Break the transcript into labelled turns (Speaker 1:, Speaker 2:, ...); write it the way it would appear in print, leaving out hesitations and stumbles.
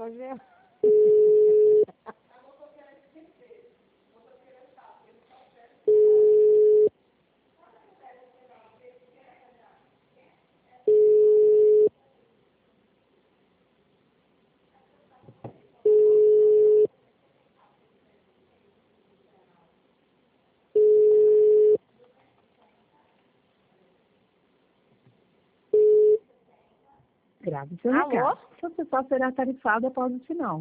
Speaker 1: viu?
Speaker 2: Grave seu
Speaker 1: Alô?
Speaker 2: recado. Seu pessoal será tarifado após o sinal.